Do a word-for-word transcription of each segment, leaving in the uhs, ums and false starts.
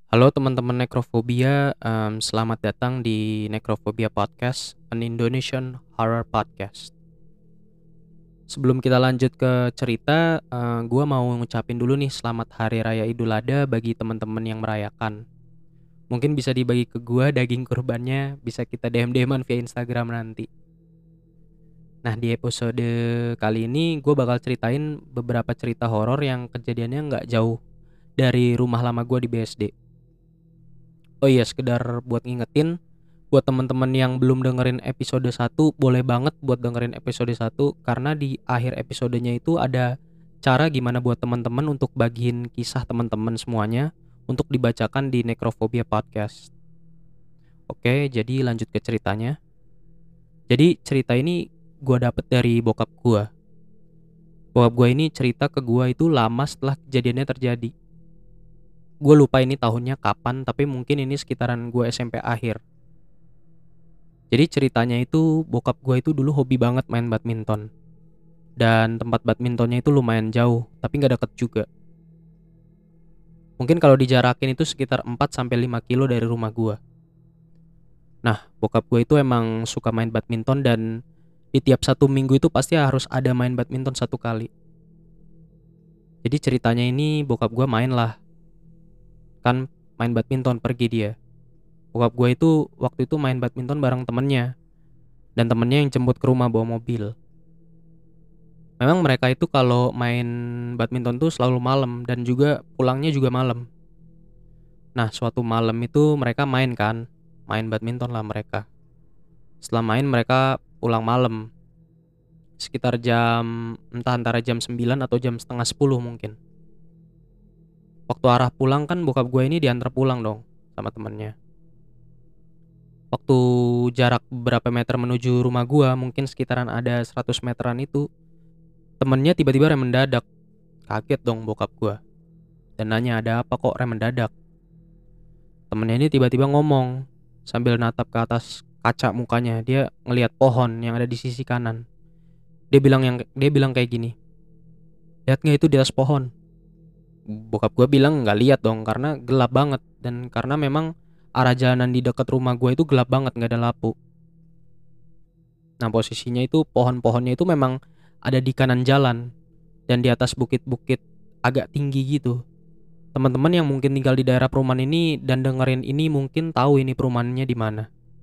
Halo teman-teman Necrophobia, em, selamat datang di Necrophobia Podcast, an Indonesian Horror Podcast. Sebelum kita lanjut ke cerita, eh, gue mau ngucapin dulu nih selamat Hari Raya Idul Adha bagi teman-teman yang merayakan. Mungkin bisa dibagi ke gue daging kurbannya, bisa kita D M-D M-an via Instagram nanti. Nah, di episode kali ini gue bakal ceritain beberapa cerita horor yang kejadiannya nggak jauh dari rumah lama gue di B S D. Oh iya, sekedar buat ngingetin buat teman-teman yang belum dengerin episode satu, boleh banget buat dengerin episode satu karena di akhir episodenya itu ada cara gimana buat teman-teman untuk bagiin kisah teman-teman semuanya untuk dibacakan di Necrophobia Podcast. Oke, jadi lanjut ke ceritanya. Jadi cerita ini gue dapet dari bokap gue. Bokap gue ini cerita ke gue itu lama setelah kejadiannya terjadi. Gue lupa ini tahunnya kapan, tapi mungkin ini sekitaran gue S M P akhir. Jadi ceritanya itu bokap gue itu dulu hobi banget main badminton. Dan tempat badmintonnya itu lumayan jauh, tapi gak deket juga. Mungkin kalau dijarakin itu sekitar empat sampai lima kilo dari rumah gue. Nah, bokap gue itu emang suka main badminton dan di tiap satu minggu itu pasti harus ada main badminton satu kali. Jadi ceritanya ini bokap gue main lah. Kan main badminton pergi dia. Bokap gue itu waktu itu main badminton bareng temennya. Dan temennya yang jemput ke rumah bawa mobil. Memang mereka itu kalau main badminton tuh selalu malam dan juga pulangnya juga malam. Nah, suatu malam itu mereka main kan, main badminton lah mereka. Setelah main mereka pulang malam, sekitar jam entah antara jam sembilan atau jam setengah sepuluh mungkin. Waktu arah pulang kan bokap gue ini diantar pulang dong sama temennya. Waktu jarak beberapa meter menuju rumah gue, mungkin sekitaran ada seratus meteran itu, temennya tiba-tiba rem mendadak. Kaget dong bokap gue dan nanya ada apa kok rem mendadak. Temennya ini tiba-tiba ngomong sambil natap ke atas kaca mukanya. Dia ngelihat pohon yang ada di sisi kanan. Dia bilang yang dia bilang kayak gini, lihat nggak itu di atas pohon? Bokap gue bilang nggak lihat dong karena gelap banget dan karena memang arah jalanan di dekat rumah gue itu gelap banget, nggak ada lampu. Nah, posisinya itu pohon-pohonnya itu memang ada di kanan jalan dan di atas bukit-bukit agak tinggi gitu. Teman-teman yang mungkin tinggal di daerah perumahan ini dan dengerin ini mungkin tahu ini perumahannya di mana.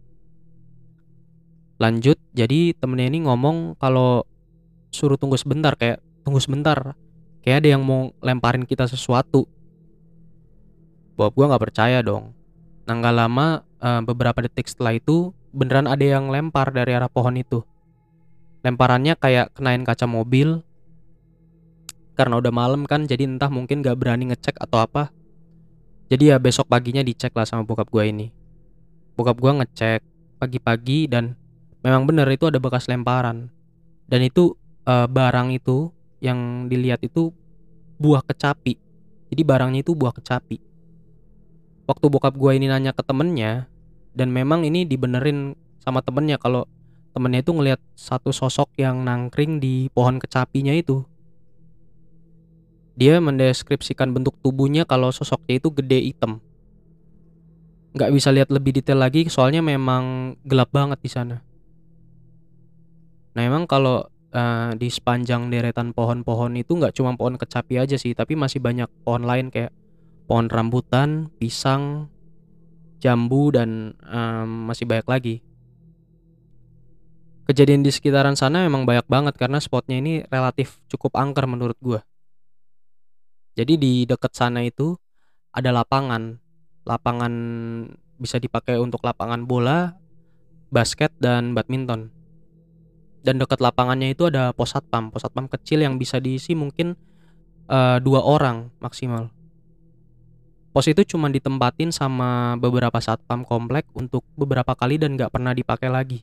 Lanjut, jadi temennya ini ngomong kalau suruh tunggu sebentar, kayak tunggu sebentar, kayak ada yang mau lemparin kita sesuatu. Bokap gue nggak percaya dong. Nah, nggak lama, eh, beberapa detik setelah itu beneran ada yang lempar dari arah pohon itu. Lemparannya kayak kenain kaca mobil. Karena udah malam kan, jadi entah mungkin gak berani ngecek atau apa. Jadi ya besok paginya dicek lah sama bokap gue ini. Bokap gue ngecek pagi-pagi dan memang bener itu ada bekas lemparan. Dan itu eh, barang itu yang dilihat itu buah kecapi. Jadi barangnya itu buah kecapi. Waktu bokap gue ini nanya ke temennya, dan memang ini dibenerin sama temennya kalau temennya itu ngelihat satu sosok yang nangkring di pohon kecapinya itu. Dia mendeskripsikan bentuk tubuhnya kalau sosoknya itu gede hitam. Nggak bisa lihat lebih detail lagi soalnya memang gelap banget di sana. Nah, emang kalau eh, di sepanjang deretan pohon-pohon itu nggak cuma pohon kecapi aja sih, tapi masih banyak pohon lain kayak pohon rambutan, pisang, jambu dan em, masih banyak lagi. Kejadian di sekitaran sana memang banyak banget karena spotnya ini relatif cukup angker menurut gua. Jadi di dekat sana itu ada lapangan. Lapangan bisa dipakai untuk lapangan bola, basket dan badminton. Dan dekat lapangannya itu ada pos satpam, pos satpam kecil yang bisa diisi mungkin uh, dua orang maksimal. Pos itu cuma ditempatin sama beberapa satpam komplek untuk beberapa kali dan gak pernah dipakai lagi.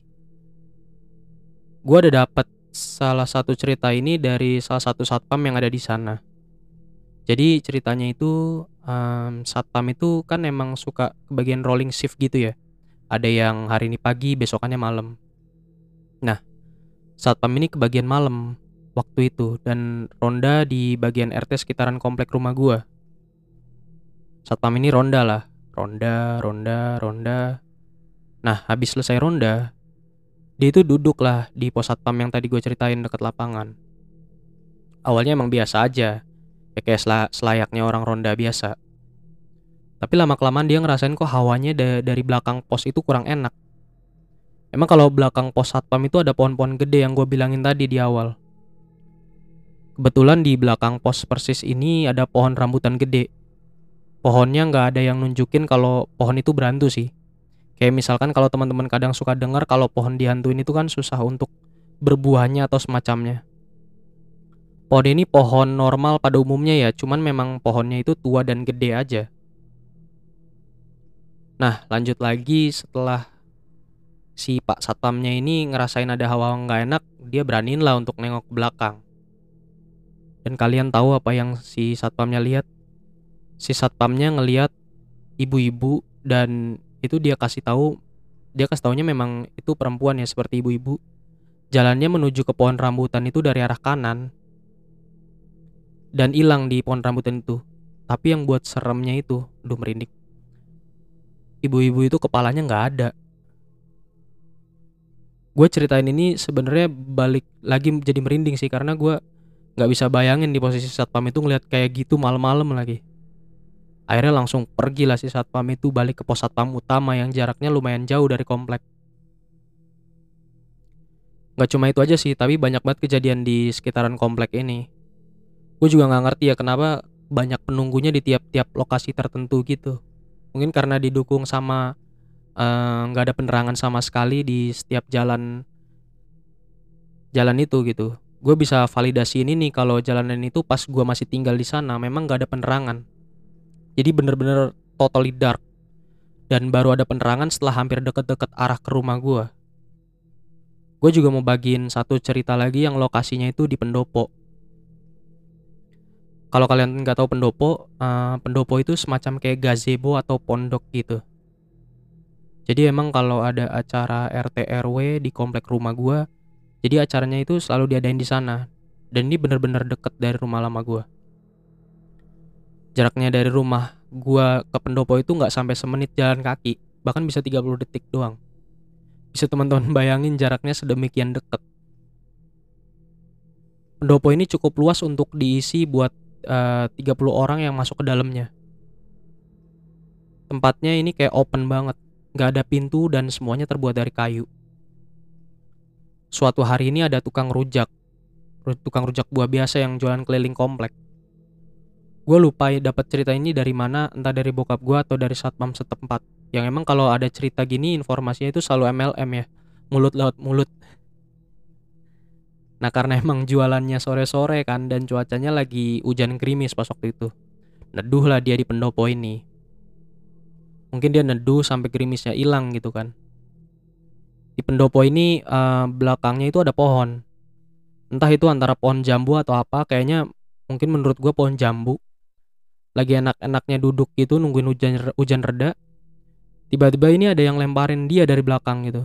Gue ada dapat salah satu cerita ini dari salah satu satpam yang ada di sana. Jadi ceritanya itu um, satpam itu kan emang suka kebagian rolling shift gitu ya. Ada yang hari ini pagi, besokannya malam. Nah, satpam ini kebagian malam waktu itu dan ronda di bagian R T sekitaran komplek rumah gua. Satpam ini ronda lah, Ronda, ronda, ronda. Nah, habis selesai ronda, dia itu duduk lah di pos satpam yang tadi gue ceritain dekat lapangan. Awalnya emang biasa aja, ya kayak sela- selayaknya orang ronda biasa. Tapi lama-kelamaan dia ngerasain kok hawanya da- dari belakang pos itu kurang enak. Emang kalau belakang pos satpam itu ada pohon-pohon gede yang gue bilangin tadi di awal. Kebetulan di belakang pos persis ini ada pohon rambutan gede. Pohonnya nggak ada yang nunjukin kalau pohon itu berantu sih. Kayak misalkan kalau teman-teman kadang suka dengar kalau pohon dihantuin itu kan susah untuk berbuahnya atau semacamnya. Pohon ini pohon normal pada umumnya ya, cuman memang pohonnya itu tua dan gede aja. Nah, lanjut lagi setelah si Pak Satpamnya ini ngerasain ada hawa nggak enak, dia beraniin lah untuk nengok ke belakang. Dan kalian tahu apa yang si Satpamnya lihat? Si Satpamnya ngelihat ibu-ibu dan itu dia kasih tahu, dia kasih taunya memang itu perempuan ya seperti ibu-ibu. Jalannya menuju ke pohon rambutan itu dari arah kanan dan hilang di pohon rambutan itu. Tapi yang buat seremnya itu, aduh merinding. Ibu-ibu itu kepalanya nggak ada. Gue ceritain ini sebenarnya balik lagi jadi merinding sih karena gue nggak bisa bayangin di posisi satpam itu ngeliat kayak gitu malam-malam lagi. Akhirnya langsung pergi lah si satpam itu balik ke pos satpam utama yang jaraknya lumayan jauh dari komplek. Gak cuma itu aja sih, tapi banyak banget kejadian di sekitaran komplek ini. Gue juga nggak ngerti ya kenapa banyak penunggunya di tiap-tiap lokasi tertentu gitu. Mungkin karena didukung sama eh, nggak ada penerangan sama sekali di setiap jalan jalan itu gitu. Gue bisa validasi ini nih kalau jalanan itu pas gue masih tinggal di sana memang nggak ada penerangan. Jadi bener-bener totally dark dan baru ada penerangan setelah hampir deket-deket arah ke rumah gue. Gue juga mau bagiin satu cerita lagi yang lokasinya itu di Pendopo. Kalau kalian nggak tahu Pendopo, eh, Pendopo itu semacam kayak gazebo atau pondok gitu. Jadi emang kalau ada acara R T R W di komplek rumah gua, jadi acaranya itu selalu diadain di sana. Dan ini bener-bener deket dari rumah lama gua. Jaraknya dari rumah gua ke Pendopo itu nggak sampai semenit jalan kaki, bahkan bisa tiga puluh detik doang. Bisa teman-teman bayangin jaraknya sedemikian deket. Pendopo ini cukup luas untuk diisi buat eh, tiga puluh orang yang masuk ke dalamnya. Tempatnya ini kayak open banget, nggak ada pintu dan semuanya terbuat dari kayu. Suatu hari ini ada tukang rujak, ru- tukang rujak buah biasa yang jualan keliling komplek. Gue lupa ya dapat cerita ini dari mana, entah dari bokap gue atau dari satpam setempat. Yang emang kalau ada cerita gini informasinya itu selalu M L M ya, mulut lewat mulut. Nah karena emang jualannya sore-sore kan dan cuacanya lagi hujan gerimis pas waktu itu. Neduh lah dia di pendopo ini. Mungkin dia neduh sampai gerimisnya hilang gitu kan. Di pendopo ini eh, belakangnya itu ada pohon. Entah itu antara pohon jambu atau apa, kayaknya mungkin menurut gue pohon jambu. Lagi enak-enaknya duduk gitu nungguin hujan hujan reda. Tiba-tiba ini ada yang lemparin dia dari belakang gitu.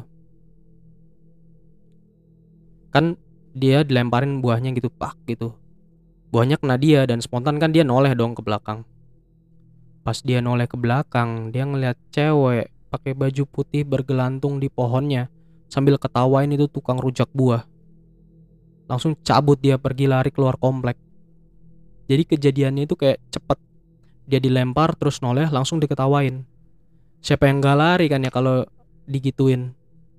Kan dia dilemparin buahnya gitu, pak gitu. Buahnya kena dia dan spontan kan dia noleh dong ke belakang. Pas dia noleh ke belakang, dia ngeliat cewek pakai baju putih bergelantung di pohonnya sambil ketawain itu tukang rujak buah. Langsung cabut dia pergi lari keluar komplek. Jadi kejadiannya itu kayak cepet. Dia dilempar terus noleh langsung diketawain. Siapa yang gak lari kan ya kalau digituin.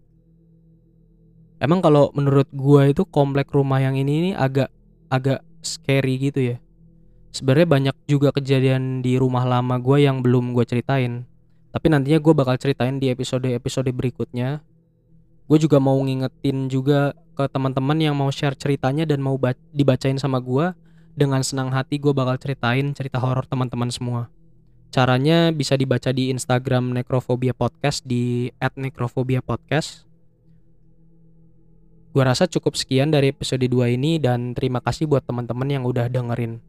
Emang kalau menurut gua itu komplek rumah yang ini ini agak agak scary gitu ya. Sebenarnya banyak juga kejadian di rumah lama gua yang belum gua ceritain. Tapi nantinya gua bakal ceritain di episode-episode berikutnya. Gue juga mau ngingetin juga ke teman-teman yang mau share ceritanya dan mau ba- dibacain sama gua. Dengan senang hati gue bakal ceritain cerita horor teman-teman semua. Caranya bisa dibaca di Instagram Necrophobia Podcast di et necrophobia podcast. Gua rasa cukup sekian dari episode dua ini dan terima kasih buat teman-teman yang udah dengerin.